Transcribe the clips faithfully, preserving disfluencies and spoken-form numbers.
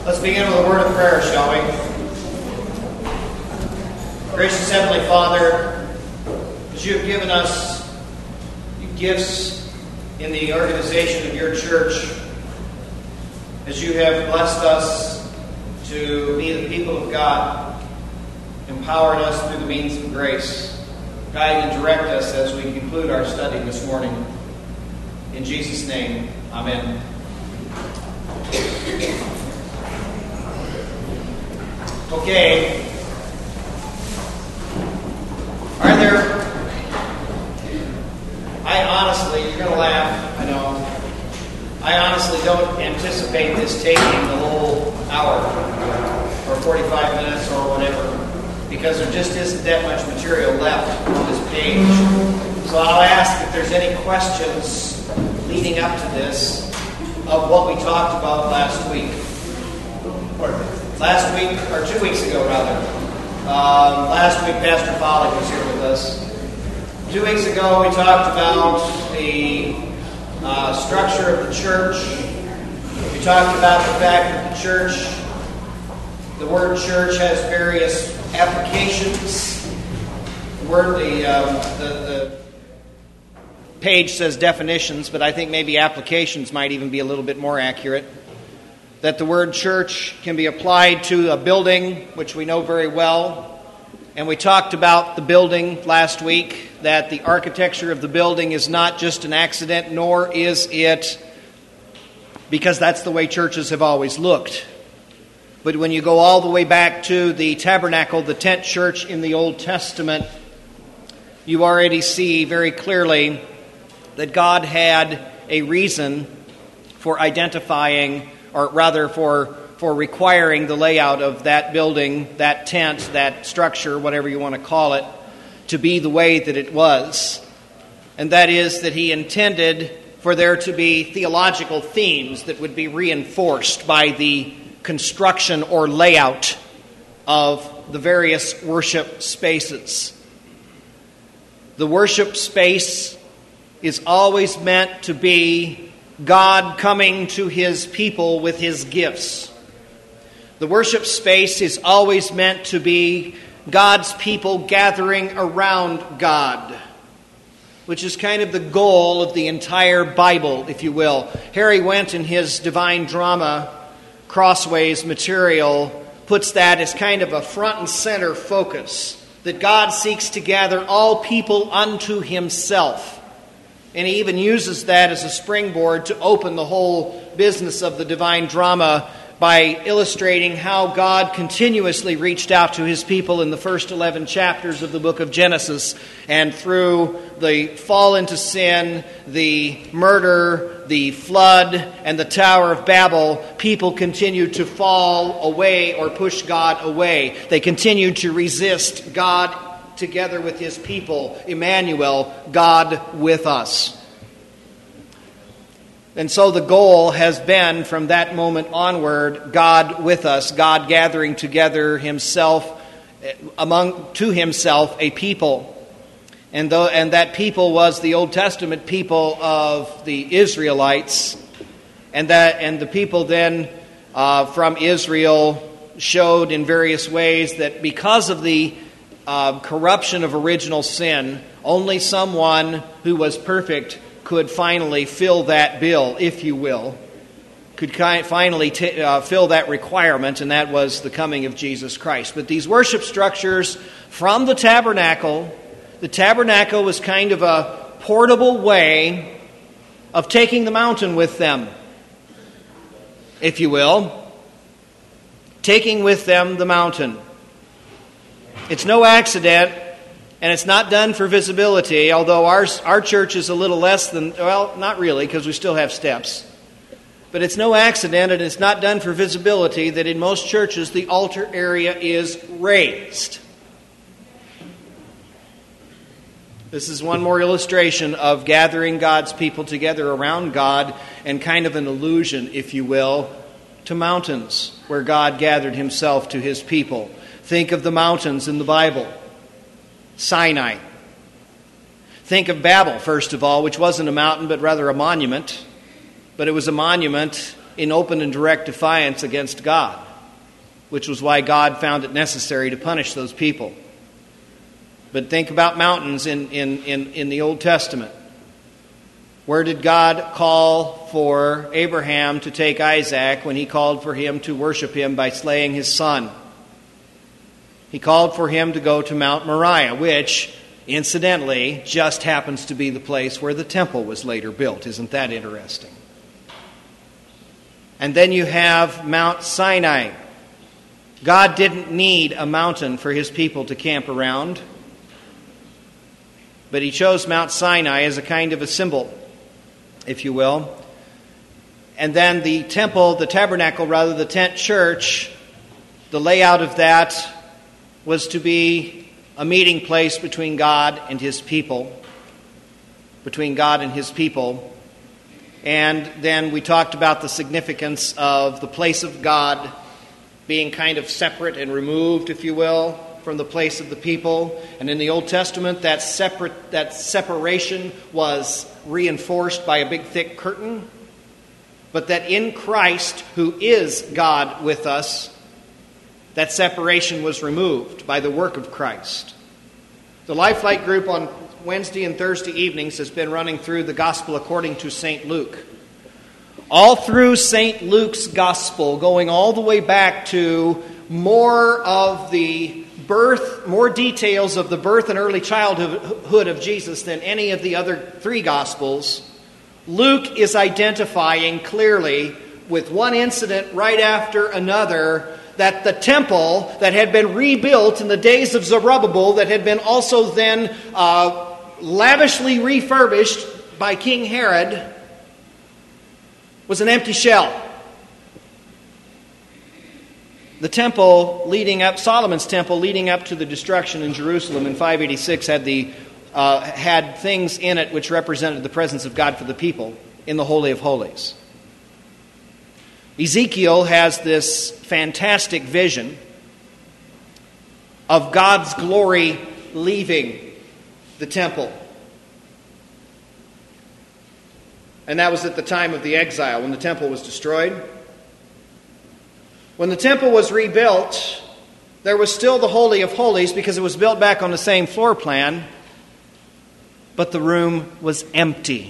Let's begin with a word of prayer, shall we? Gracious Heavenly Father, as you have given us gifts in the organization of your church, as you have blessed us to be the people of God, empowered us through the means of grace, guide and direct us as we conclude our study this morning. In Jesus' name, amen. Okay. Are there... I honestly, you're going to laugh, I know. I honestly don't anticipate this taking the whole hour or forty-five minutes or whatever, because there just isn't that much material left on this page. So I'll ask if there's any questions leading up to this of what we talked about last week. Last week, or two weeks ago rather. Um, last week Pastor Follick was here with us. Two weeks ago we talked about the uh, structure of the church. We talked about the fact that the church, the word church has various applications. The word, the, um, the, the page says definitions, but I think maybe applications might even be a little bit more accurate. That the word church can be applied to a building, which we know very well. And we talked about the building last week, that the architecture of the building is not just an accident, nor is it because that's the way churches have always looked. But when you go all the way back to the tabernacle, the tent church in the Old Testament, you already see very clearly that God had a reason for identifying, or rather for, for requiring the layout of that building, that tent, that structure, whatever you want to call it, to be the way that it was. And that is that he intended for there to be theological themes that would be reinforced by the construction or layout of the various worship spaces. The worship space is always meant to be God coming to his people with his gifts. The worship space is always meant to be God's people gathering around God, which is kind of the goal of the entire Bible, if you will. Harry Wendt, in his Divine Drama Crossways material, puts that as kind of a front and center focus, that God seeks to gather all people unto himself. And he even uses that as a springboard to open the whole business of the Divine Drama by illustrating how God continuously reached out to his people in the first eleven chapters of the book of Genesis. And through the fall into sin, the murder, the flood, and the Tower of Babel, people continued to fall away or push God away. They continued to resist God together with his people, Emmanuel, God with us. And so the goal has been, from that moment onward, God with us, God gathering together himself, among to himself, a people. And, though, and that people was the Old Testament people of the Israelites. And, that, and the people then uh, from Israel showed in various ways that because of the Uh, corruption of original sin, only someone who was perfect could finally fill that bill, if you will, could ki- finally t- uh, fill that requirement, and that was the coming of Jesus Christ. But these worship structures from the tabernacle, the tabernacle was kind of a portable way of taking the mountain with them, if you will, taking with them the mountain. It's no accident, and it's not done for visibility, although our, our church is a little less than, well, not really, because we still have steps. But it's no accident, and it's not done for visibility, that in most churches the altar area is raised. This is one more illustration of gathering God's people together around God, and kind of an allusion, if you will, to mountains, where God gathered himself to his people. Think of the mountains in the Bible. Sinai. Think of Babel, first of all, which wasn't a mountain, but rather a monument. But it was a monument in open and direct defiance against God, which was why God found it necessary to punish those people. But think about mountains in, in, in, in the Old Testament. Where did God call for Abraham to take Isaac when he called for him to worship him by slaying his son? He called for him to go to Mount Moriah, which, incidentally, just happens to be the place where the temple was later built. Isn't that interesting? And then you have Mount Sinai. God didn't need a mountain for his people to camp around, but he chose Mount Sinai as a kind of a symbol, if you will. And then the temple, the tabernacle, rather, the tent church, the layout of that was to be a meeting place between God and his people, between God and his people. And then we talked about the significance of the place of God being kind of separate and removed, if you will, from the place of the people. And in the Old Testament, that separate that separation was reinforced by a big thick curtain. But that in Christ, who is God with us, that separation was removed by the work of Christ. The Lifelight group on Wednesday and Thursday evenings has been running through the Gospel according to Saint Luke. All through Saint Luke's Gospel, going all the way back to more of the birth, more details of the birth and early childhood of Jesus than any of the other three Gospels, Luke is identifying clearly with one incident right after another that the temple that had been rebuilt in the days of Zerubbabel, that had been also then uh, lavishly refurbished by King Herod, was an empty shell. The temple leading up, Solomon's temple leading up to the destruction in Jerusalem in five eighty-six had the uh, had things in it which represented the presence of God for the people in the Holy of Holies. Ezekiel has this fantastic vision of God's glory leaving the temple. And that was at the time of the exile, when the temple was destroyed. When the temple was rebuilt, there was still the Holy of Holies because it was built back on the same floor plan, but the room was empty.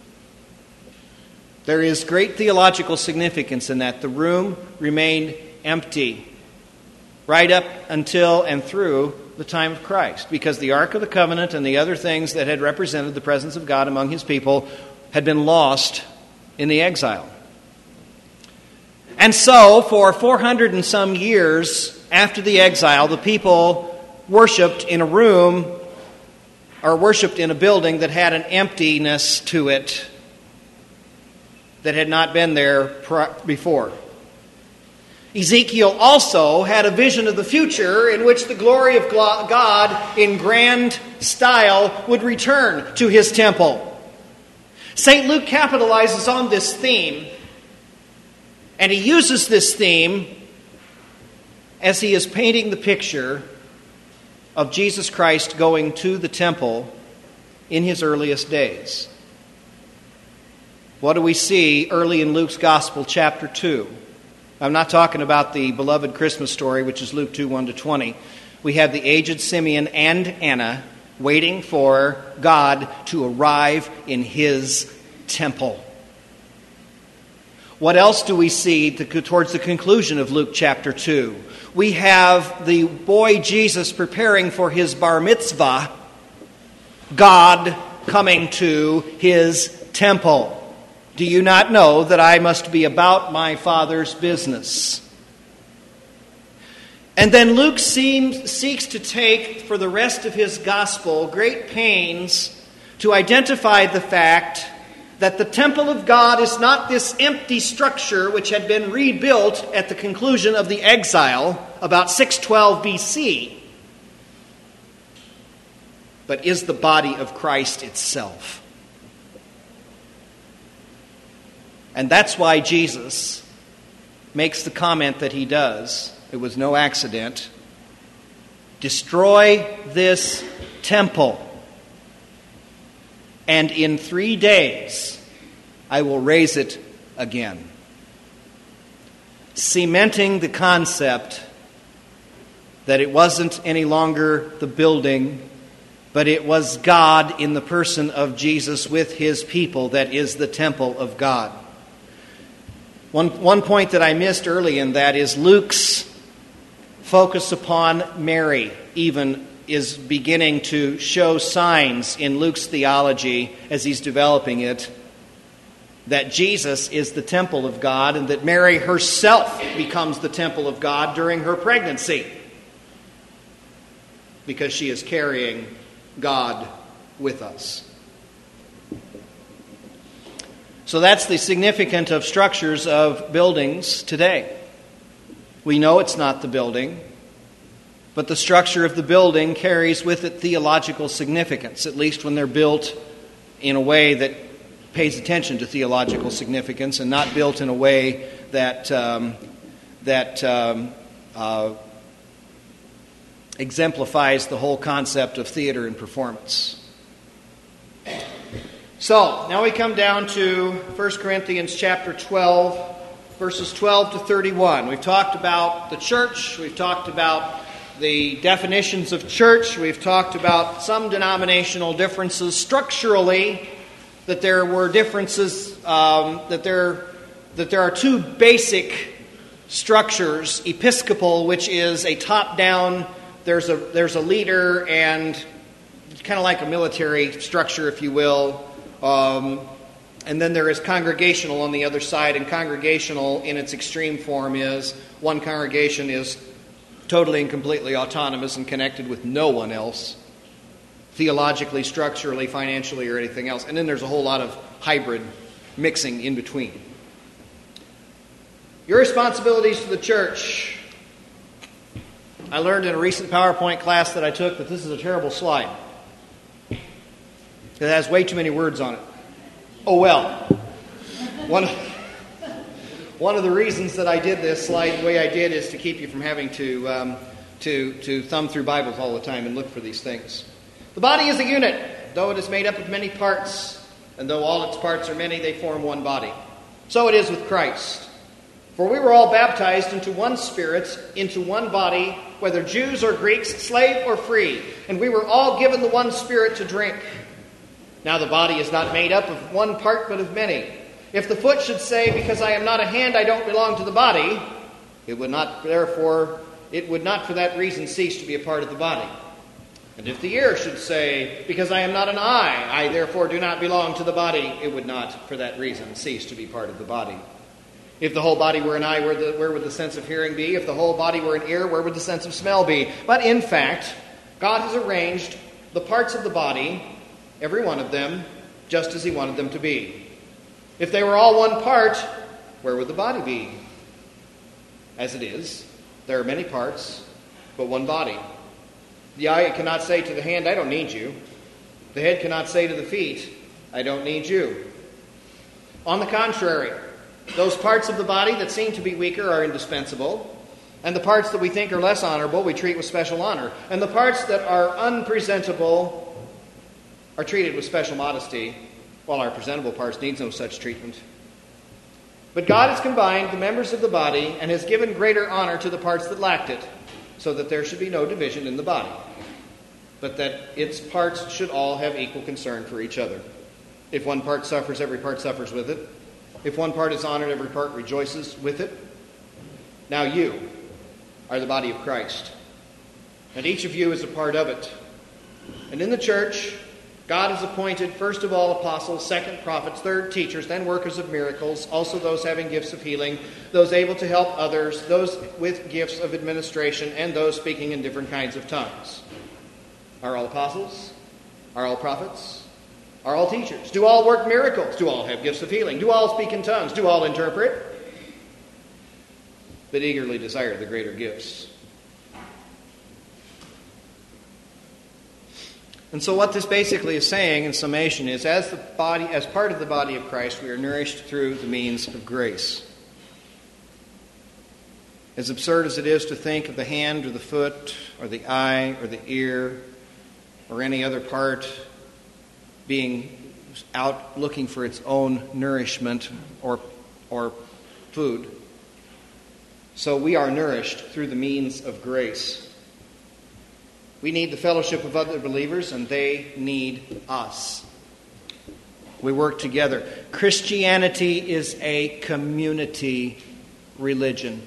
There is great theological significance in that. The room remained empty right up until and through the time of Christ, because the Ark of the Covenant and the other things that had represented the presence of God among his people had been lost in the exile. And so, for four hundred and some years after the exile, the people worshipped in a room, or worshipped in a building that had an emptiness to it that had not been there before. Ezekiel also had a vision of the future in which the glory of God in grand style would return to his temple. Saint Luke capitalizes on this theme, and he uses this theme as he is painting the picture of Jesus Christ going to the temple in his earliest days. What do we see early in Luke's Gospel, chapter two? I'm not talking about the beloved Christmas story, which is Luke two, one to twenty. We have the aged Simeon and Anna waiting for God to arrive in his temple. What else do we see to, towards the conclusion of Luke chapter two? We have the boy Jesus preparing for his bar mitzvah, God coming to his temple. Do you not know that I must be about my Father's business? And then Luke seems, seeks to take, for the rest of his gospel, great pains to identify the fact that the temple of God is not this empty structure which had been rebuilt at the conclusion of the exile about six twelve B C, but is the body of Christ itself. And that's why Jesus makes the comment that he does. It was no accident. Destroy this temple, and in three days I will raise it again. cementing the concept that it wasn't any longer the building, but it was God in the person of Jesus with his people that is the temple of God. One, one point that I missed early in that is Luke's focus upon Mary even is beginning to show signs in Luke's theology as he's developing it that Jesus is the temple of God and that Mary herself becomes the temple of God during her pregnancy because she is carrying God with us. So that's the significance of structures of buildings today. We know it's not the building, but the structure of the building carries with it theological significance, at least when they're built in a way that pays attention to theological significance and not built in a way that um, that um, uh, exemplifies the whole concept of theater and performance. So, now we come down to First Corinthians chapter twelve, verses twelve to thirty-one. We've talked about the church, we've talked about the definitions of church, we've talked about some denominational differences structurally, that there were differences, um, that there that there are two basic structures: Episcopal, which is a top-down, there's a there's a leader, and it's kind of like a military structure, if you will. Um, and then there is congregational on the other side, and congregational in its extreme form is one congregation is totally and completely autonomous and connected with no one else, theologically, structurally, financially, or anything else. And then there's a whole lot of hybrid mixing in between. Your responsibilities to the church. I learned in a recent PowerPoint class that I took that this is a terrible slide. It has way too many words on it. Oh well. One of, one of the reasons that I did this slide the way I did is to keep you from having to, um, to, to thumb through Bibles all the time and look for these things. The body is a unit, though it is made up of many parts, and though all its parts are many, they form one body. So it is with Christ. For we were all baptized into one Spirit, into one body, whether Jews or Greeks, slave or free, and we were all given the one Spirit to drink. Now the body is not made up of one part, but of many. If the foot should say, because I am not a hand, I don't belong to the body, it would not, therefore, it would not for that reason cease to be a part of the body. And if the ear should say, because I am not an eye, I therefore do not belong to the body, it would not for that reason cease to be part of the body. If the whole body were an eye, where, the, where would the sense of hearing be? If the whole body were an ear, where would the sense of smell be? But in fact, God has arranged the parts of the body, every one of them, just as he wanted them to be. If they were all one part, where would the body be? As it is, there are many parts, but one body. The eye cannot say to the hand, I don't need you. The head cannot say to the feet, I don't need you. On the contrary, those parts of the body that seem to be weaker are indispensable, and the parts that we think are less honorable we treat with special honor, and the parts that are unpresentable are treated with special modesty, while our presentable parts need no such treatment. But God has combined the members of the body and has given greater honor to the parts that lacked it, so that there should be no division in the body, but that its parts should all have equal concern for each other. If one part suffers, every part suffers with it. If one part is honored, every part rejoices with it. Now you are the body of Christ, and each of you is a part of it. And in the church, God has appointed first of all apostles, second prophets, third teachers, then workers of miracles, also those having gifts of healing, those able to help others, those with gifts of administration, and those speaking in different kinds of tongues. Are all apostles? Are all prophets? Are all teachers? Do all work miracles? Do all have gifts of healing? Do all speak in tongues? Do all interpret? But eagerly desire the greater gifts. And so what this basically is saying in summation is, as the body, as part of the body of Christ, we are nourished through the means of grace. As absurd as it is to think of the hand or the foot or the eye or the ear or any other part being out looking for its own nourishment or or food, So we are nourished through the means of grace. We need the fellowship of other believers, and they need us. We work together. Christianity is a community religion.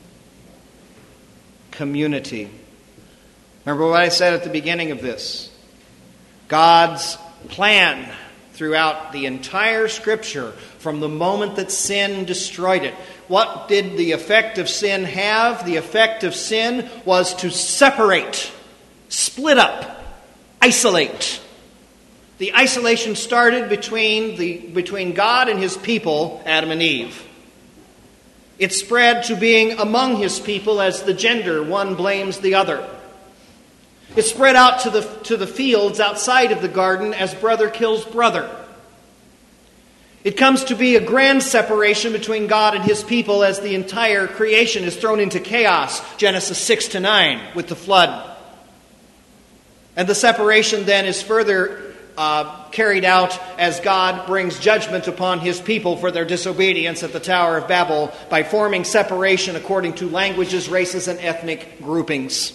Community. Remember what I said at the beginning of this? God's plan throughout the entire Scripture, from the moment that sin destroyed it. What did the effect of sin have? The effect of sin was to separate, split up, isolate. The isolation started between, the, between God and His people, Adam and Eve. It spread to being among His people as the gender, one blames the other. It spread out to the, to the fields outside of the garden as brother kills brother. It comes to be a grand separation between God and His people as the entire creation is thrown into chaos, Genesis six to nine, with the flood. And the separation then is further uh, carried out as God brings judgment upon His people for their disobedience at the Tower of Babel by forming separation according to languages, races, and ethnic groupings.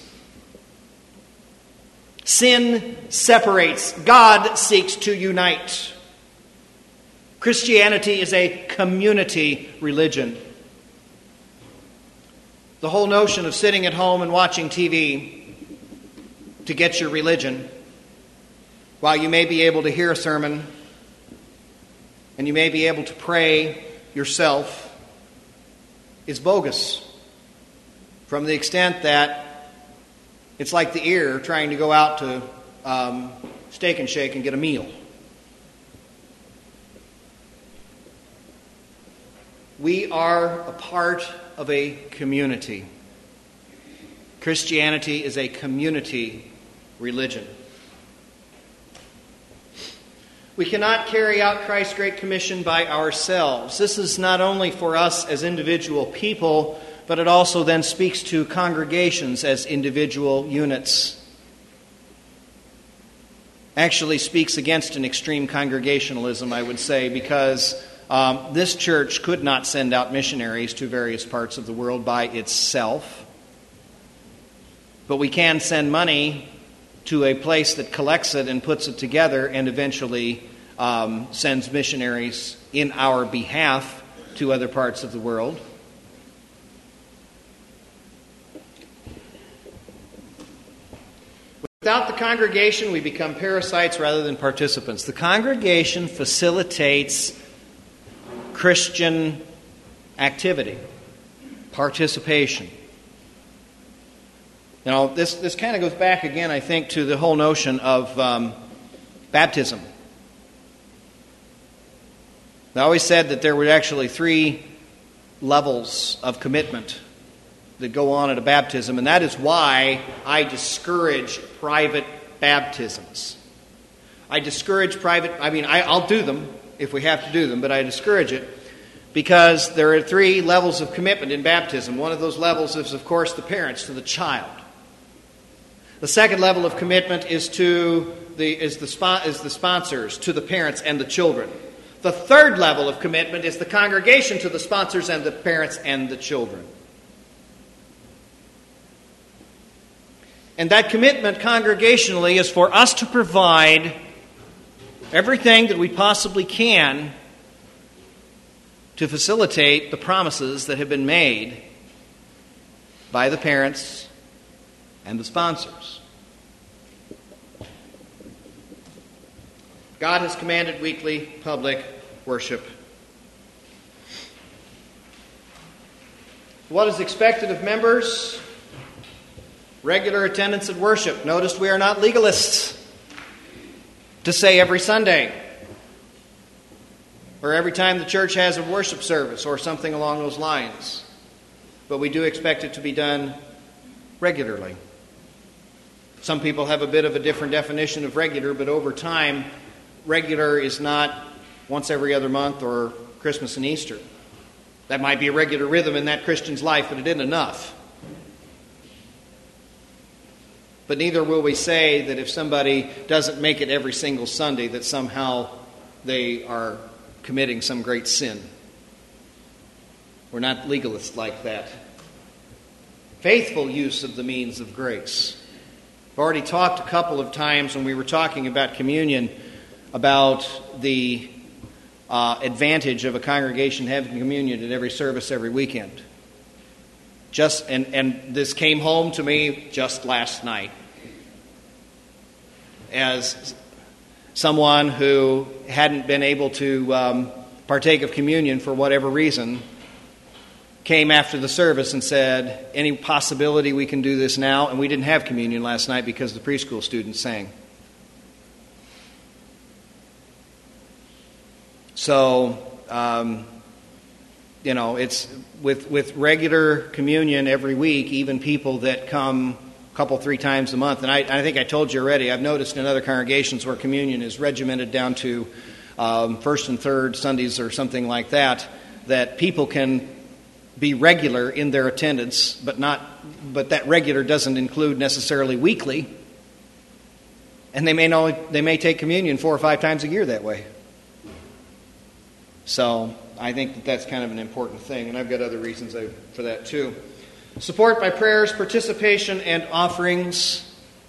Sin separates. God seeks to unite. Christianity is a community religion. The whole notion of sitting at home and watching T V to get your religion, while you may be able to hear a sermon and you may be able to pray yourself, is bogus, from the extent that it's like the ear trying to go out to um, Steak and Shake and get a meal. We are a part of a community. Christianity is a community religion. We cannot carry out Christ's Great Commission by ourselves. This is not only for us as individual people, but it also then speaks to congregations as individual units. Actually speaks against an extreme congregationalism, I would say, because um, this church could not send out missionaries to various parts of the world by itself. But we can send money to a place that collects it and puts it together and eventually um, sends missionaries in our behalf to other parts of the world. Without the congregation, we become parasites rather than participants. The congregation facilitates Christian activity, participation. Now, this, this kind of goes back again, I think, to the whole notion of um, baptism. I always said that there were actually three levels of commitment that go on at a baptism, and that is why I discourage private baptisms. I discourage private, I mean, I, I'll do them if we have to do them, but I discourage it because there are three levels of commitment in baptism. One of those levels is, of course, the parents to the child. The second level of commitment is to the is the spo- is the sponsors, to the parents and the children. The third level of commitment is the congregation to the sponsors and the parents and the children. And that commitment congregationally is for us to provide everything that we possibly can to facilitate the promises that have been made by the parents and the sponsors. God has commanded weekly public worship. What is expected of members? Regular attendance at worship. Notice we are not legalists to say every Sunday or every time the church has a worship service or something along those lines. But we do expect it to be done regularly. Some people have a bit of a different definition of regular, but over time, regular is not once every other month or Christmas and Easter. That might be a regular rhythm in that Christian's life, but it isn't enough. But neither will we say that if somebody doesn't make it every single Sunday, that somehow they are committing some great sin. We're not legalists like that. faithful use of the means of grace. I've already talked a couple of times when we were talking about communion about the uh, advantage of a congregation having communion at every service every weekend. Just and, and this came home to me just last night as someone who hadn't been able to um, partake of communion for whatever reason came after the service and said, any possibility we can do this now? And we didn't have communion last night because the preschool students sang. So, um, you know, it's with with regular communion every week, even people that come a couple, three times a month. And I, I think I told you already, I've noticed in other congregations where communion is regimented down to um, first and third Sundays or something like that, that people can be regular in their attendance, but not, but that regular doesn't include necessarily weekly. And they may know, they may take communion four or five times a year that way. So I think that that's kind of an important thing, and I've got other reasons for that too. Support by prayers, participation, and offerings.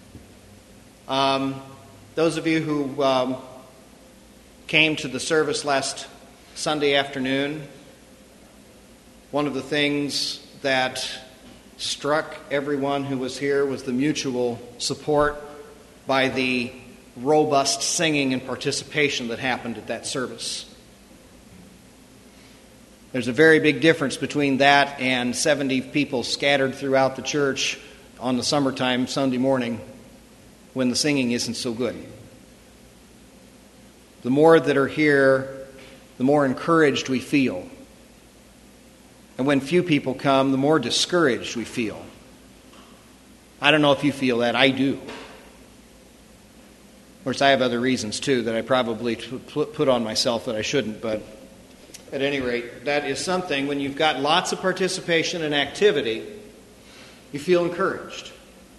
Um, those of you who um, came to the service last Sunday afternoon, one of the things that struck everyone who was here was the mutual support by the robust singing and participation that happened at that service. There's a very big difference between that and seventy people scattered throughout the church on the summertime Sunday morning when the singing isn't so good. The more that are here, the more encouraged we feel. And when few people come, the more discouraged we feel. I don't know if you feel that. I do. Of course, I have other reasons, too, that I probably put on myself that I shouldn't. But at any rate, that is something. When you've got lots of participation and activity, you feel encouraged.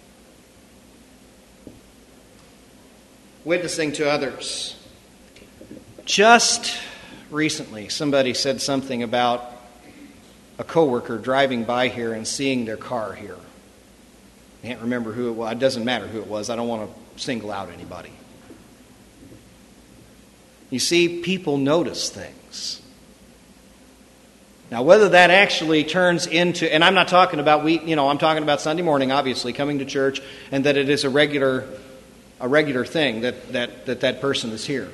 Witnessing to others. Just recently, somebody said something about a coworker driving by here and seeing their car here. I can't remember who it was. It doesn't matter who it was. I don't want to single out anybody. You see, people notice things. Now, whether that actually turns into, and I'm not talking about we, you know, I'm talking about Sunday morning, obviously, coming to church, and that it is a regular, a regular thing that that that, that person is here.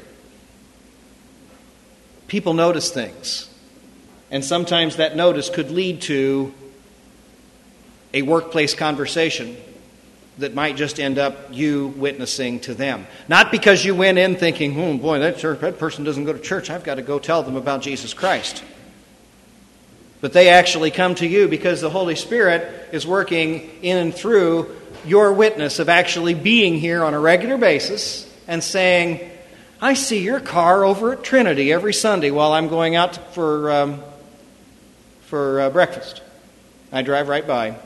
People notice things. And sometimes that notice could lead to a workplace conversation that might just end up you witnessing to them. Not because you went in thinking, oh boy, that, church, that person doesn't go to church, I've got to go tell them about Jesus Christ. But they actually come to you because the Holy Spirit is working in and through your witness of actually being here on a regular basis and saying, I see your car over at Trinity every Sunday while I'm going out for... Um, for uh, breakfast. I drive right by.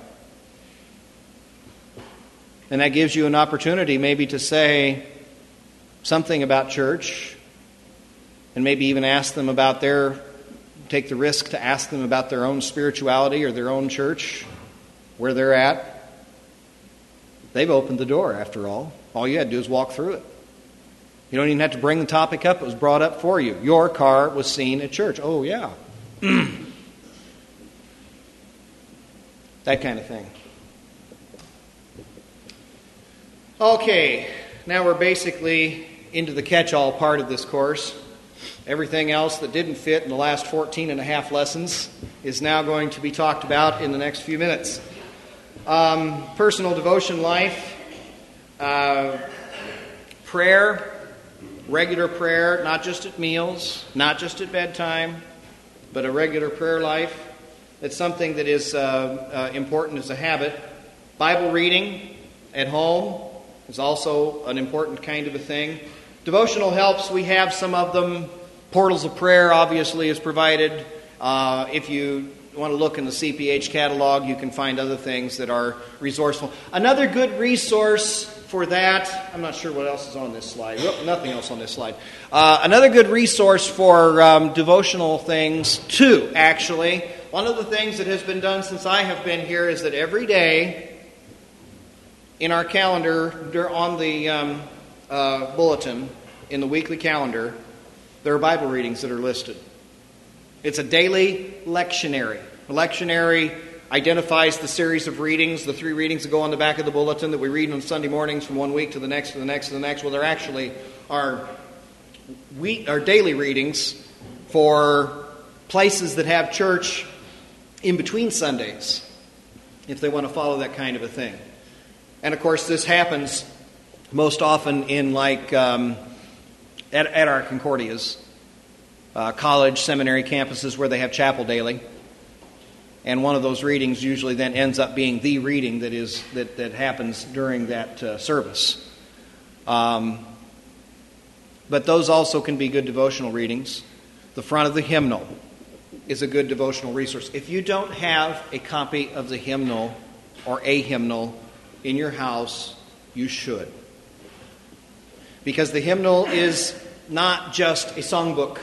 And that gives you an opportunity maybe to say something about church and maybe even ask them about their, take the risk to ask them about their own spirituality or their own church, where they're at. They've opened the door, after all. All you had to do is walk through it. You don't even have to bring the topic up. It was brought up for you. Your car was seen at church. Oh, yeah. That kind of thing. Okay, now we're basically into the catch-all part of this course. Everything else that didn't fit in the last fourteen and a half lessons is now going to be talked about in the next few minutes. Um, personal devotion life, uh, prayer, regular prayer, not just at meals, not just at bedtime, but a regular prayer life. It's something that is uh, uh, important as a habit. Bible reading at home is also an important kind of a thing. Devotional helps, we have some of them. Portals of Prayer, obviously, is provided. Uh, if you want to look in the C P H catalog, you can find other things that are resourceful. Another good resource for that, I'm not sure what else is on this slide. Nope, nothing else on this slide. Uh, another good resource for um, devotional things, too, actually, One of the things that has been done since I have been here is that every day in our calendar, on the um, uh, bulletin, in the weekly calendar, there are Bible readings that are listed. It's a daily lectionary. A lectionary identifies the series of readings, the three readings that go on the back of the bulletin that we read on Sunday mornings from one week to the next, to the next, to the next. Well, they're actually our, week, our daily readings for places that have church in between Sundays, if they want to follow that kind of a thing. And of course, this happens most often in like um, at, at our Concordias, uh, college, seminary campuses where they have chapel daily. And one of those readings usually then ends up being the reading that is that, that happens during that uh, service. Um, but those also can be good devotional readings. The front of the hymnal is a good devotional resource. If you don't have a copy of the hymnal or a hymnal in your house, you should. Because the hymnal is not just a songbook.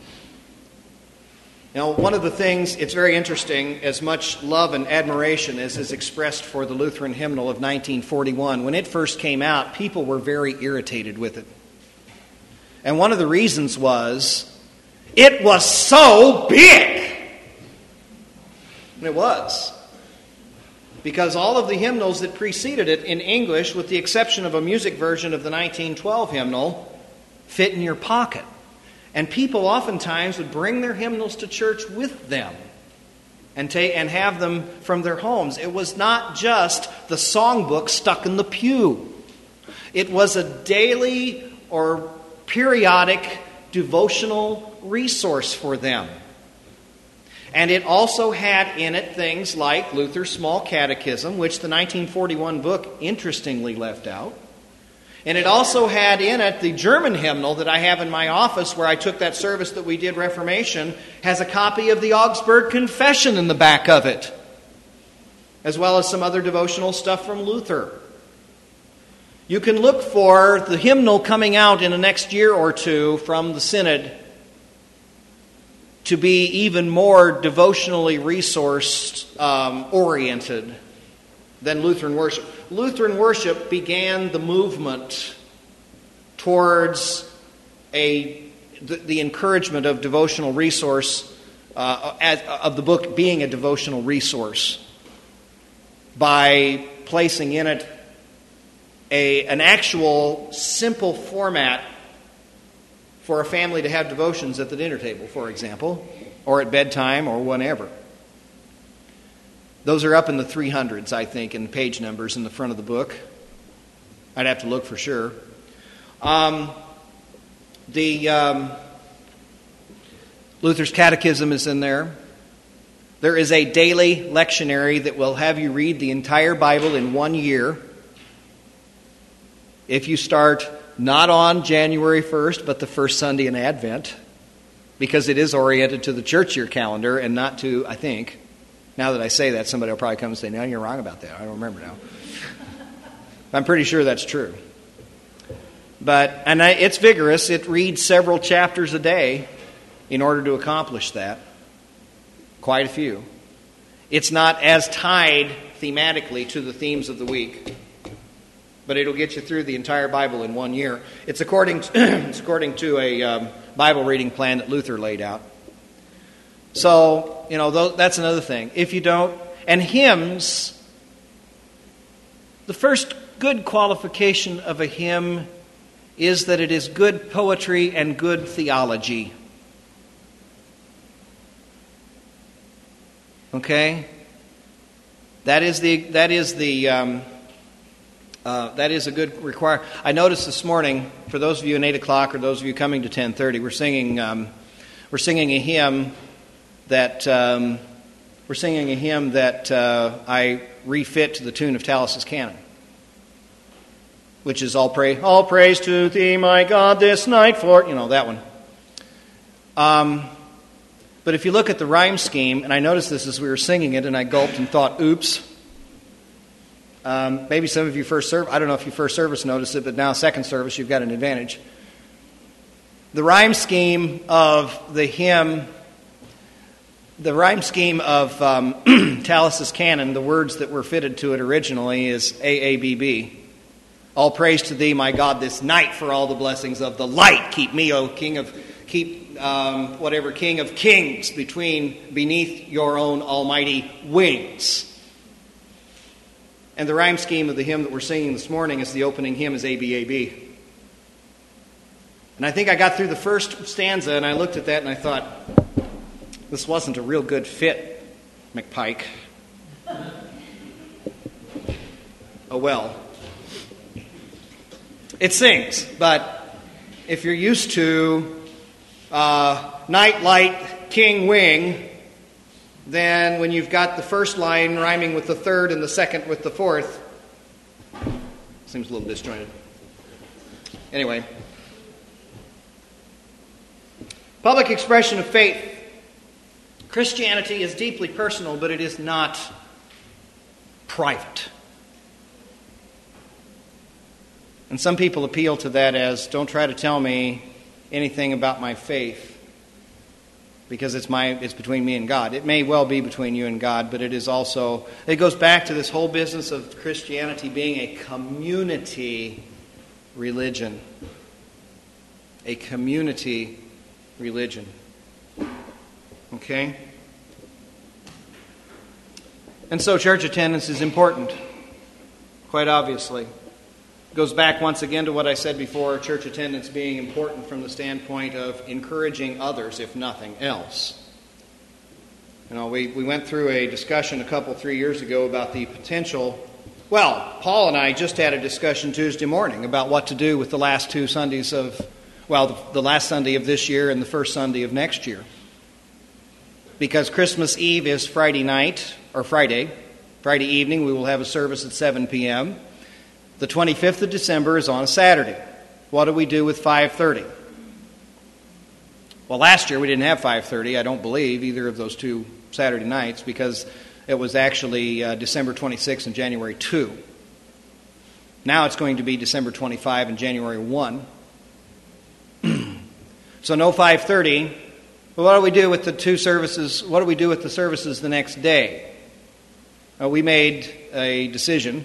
Now, one of the things, it's very interesting, as much love and admiration as is expressed for the Lutheran hymnal of nineteen forty-one, when it first came out, people were very irritated with it. And one of the reasons was, it was so big! And it was. Because all of the hymnals that preceded it in English, with the exception of a music version of the nineteen twelve hymnal, fit in your pocket. And people oftentimes would bring their hymnals to church with them and take and have them from their homes. It was not just the songbook stuck in the pew. It was a daily or periodic devotional resource for them. And it also had in it things like Luther's Small Catechism, which the nineteen forty-one book interestingly left out. And it also had in it the German hymnal that I have in my office where I took that service that we did Reformation, has a copy of the Augsburg Confession in the back of it, as well as some other devotional stuff from Luther. You can look for the hymnal coming out in the next year or two from the Synod to be even more devotionally resourced um, oriented than Lutheran worship. Lutheran worship began the movement towards a the, the encouragement of devotional resource, uh, as, of the book being a devotional resource, by placing in it a an actual simple format for a family to have devotions at the dinner table, for example, or at bedtime, or whenever. Those are up in the three hundreds, I think, in page numbers in the front of the book. I'd have to look for sure. Um, the um, Luther's Catechism is in there. There is a daily lectionary that will have you read the entire Bible in one year. If you start not on January first, but the first Sunday in Advent, because it is oriented to the church year calendar and not to, I think, now that I say that, somebody will probably come and say, no, you're wrong about that. I don't remember now. I'm pretty sure that's true. But, and I, it's vigorous. It reads several chapters a day in order to accomplish that. Quite a few. It's not as tied thematically to the themes of the week, but it'll get you through the entire Bible in one year. It's according to, it's according to a um, Bible reading plan that Luther laid out. So, you know, that's another thing. If you don't, and hymns, the first good qualification of a hymn is that it is good poetry and good theology. Okay? That is the, that is the, um, uh, that is a good require. I noticed this morning, for those of you in eight o'clock or those of you coming to ten thirty, we're singing, um, we're singing a hymn that um, we're singing a hymn that uh, I refit to the tune of Tallis's Canon, which is all praise, all praise to Thee, my God, this night for you know that one. Um, but if you look at the rhyme scheme, and I noticed this as we were singing it, and I gulped and thought, "Oops." Um, maybe some of you first service, I don't know if you first service noticed it, but now second service you've got an advantage. The rhyme scheme of the hymn The rhyme scheme of um, Tallis's canon, the words that were fitted to it originally, is A A B B. All praise to thee, my God, this night for all the blessings of the light. Keep me, O King of, keep um, whatever King of Kings between, beneath your own almighty wings. And the rhyme scheme of the hymn that we're singing this morning is the opening hymn is A B A B. And I think I got through the first stanza and I looked at that and I thought, this wasn't a real good fit, McPike. Oh well. It sings, but if you're used to uh, Night Light King Wing, then when you've got the first line rhyming with the third and the second with the fourth, seems a little disjointed. Anyway. Public expression of faith. Christianity is deeply personal, but it is not private. And some people appeal to that as, don't try to tell me anything about my faith, because it's my it's between me and God. It may well be between you and God, but it is also, it goes back to this whole business of Christianity being a community religion. A community religion. Okay? And so church attendance is important, quite obviously. It goes back once again to what I said before, church attendance being important from the standpoint of encouraging others, if nothing else. You know, we, we went through a discussion a couple, three years ago about the potential. Well, Paul and I just had a discussion Tuesday morning about what to do with the last two Sundays of, well, the, the last Sunday of this year and the first Sunday of next year. Because Christmas Eve is Friday night, or Friday. Friday evening we will have a service at seven p.m. The twenty-fifth of December is on a Saturday. What do we do with five thirty? Well, last year we didn't have five thirty, I don't believe, either of those two Saturday nights, because it was actually uh, December twenty-sixth and January second. Now it's going to be December twenty-fifth and January first. So no five thirty. But what do we do with the two services? What do we do with the services the next day? Uh, we made a decision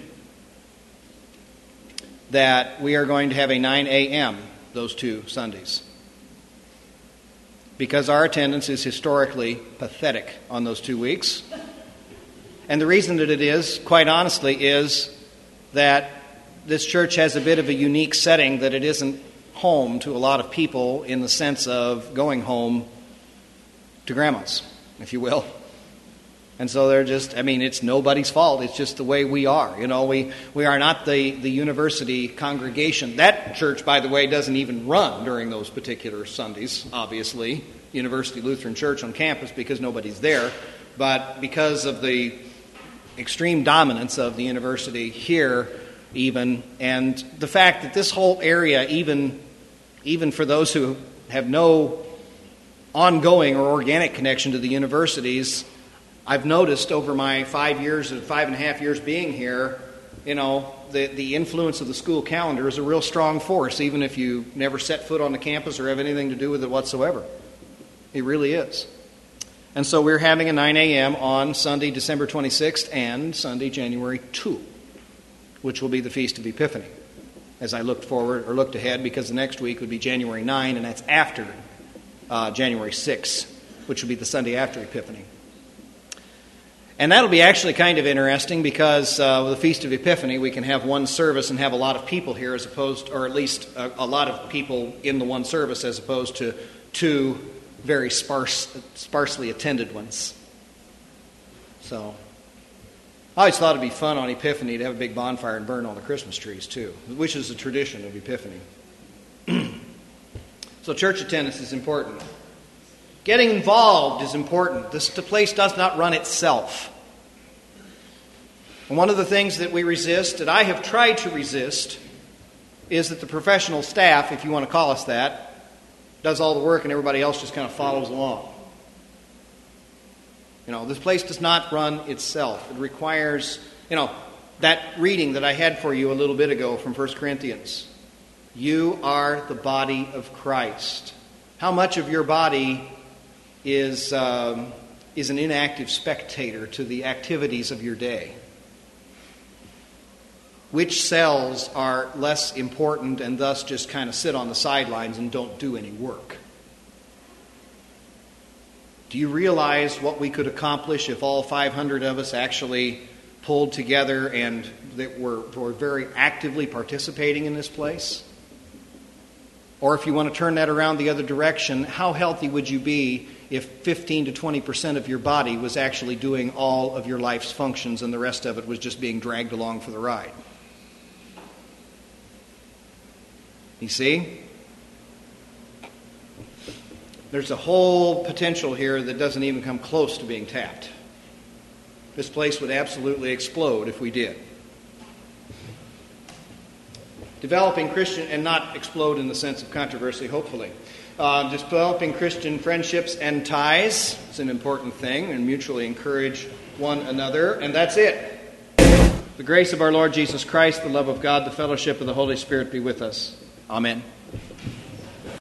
that we are going to have a nine a.m. those two Sundays, because our attendance is historically pathetic on those two weeks. And the reason that it is, quite honestly, is that this church has a bit of a unique setting, that it isn't home to a lot of people in the sense of going home to grandma's, if you will. And so they're just, I mean, it's nobody's fault. It's just the way we are. You know, we, we are not the, the university congregation. That church, by the way, doesn't even run during those particular Sundays, obviously. University Lutheran Church on campus, because nobody's there. But because of the extreme dominance of the university here, even, and the fact that this whole area, even, even for those who have no ongoing or organic connection to the universities, I've noticed over my five years and five and a half years being here, you know, the, the influence of the school calendar is a real strong force, even if you never set foot on the campus or have anything to do with it whatsoever. It really is. And so we're having a nine a.m. on Sunday, December twenty-sixth, and Sunday, January second, which will be the Feast of Epiphany, as I looked forward, or looked ahead, because the next week would be January ninth, and that's after uh, January sixth, which will be the Sunday after Epiphany. And that'll be actually kind of interesting, because uh, with the Feast of Epiphany, we can have one service and have a lot of people here, as opposed, or at least a, a lot of people in the one service, as opposed to two very sparse, sparsely attended ones. So, I always thought it'd be fun on Epiphany to have a big bonfire and burn all the Christmas trees too, which is a tradition of Epiphany. So church attendance is important. Getting involved is important. This the place does not run itself. And one of the things that we resist, that I have tried to resist, is that the professional staff, if you want to call us that, does all the work and everybody else just kind of follows along. You know, this place does not run itself. It requires, you know, that reading that I had for you a little bit ago from First Corinthians. You are the body of Christ. How much of your body is um, is an inactive spectator to the activities of your day? Which cells are less important and thus just kind of sit on the sidelines and don't do any work? Do you realize what we could accomplish if all five hundred of us actually pulled together and that were, were very actively participating in this place? Or if you want to turn that around the other direction, how healthy would you be if fifteen to twenty percent of your body was actually doing all of your life's functions and the rest of it was just being dragged along for the ride? You see? There's a whole potential here that doesn't even come close to being tapped. This place would absolutely explode if we did. Developing Christian, and not explode in the sense of controversy, hopefully. Uh, developing Christian friendships and ties is an important thing, and mutually encourage one another, and that's it. The grace of our Lord Jesus Christ, the love of God, the fellowship of the Holy Spirit be with us. Amen.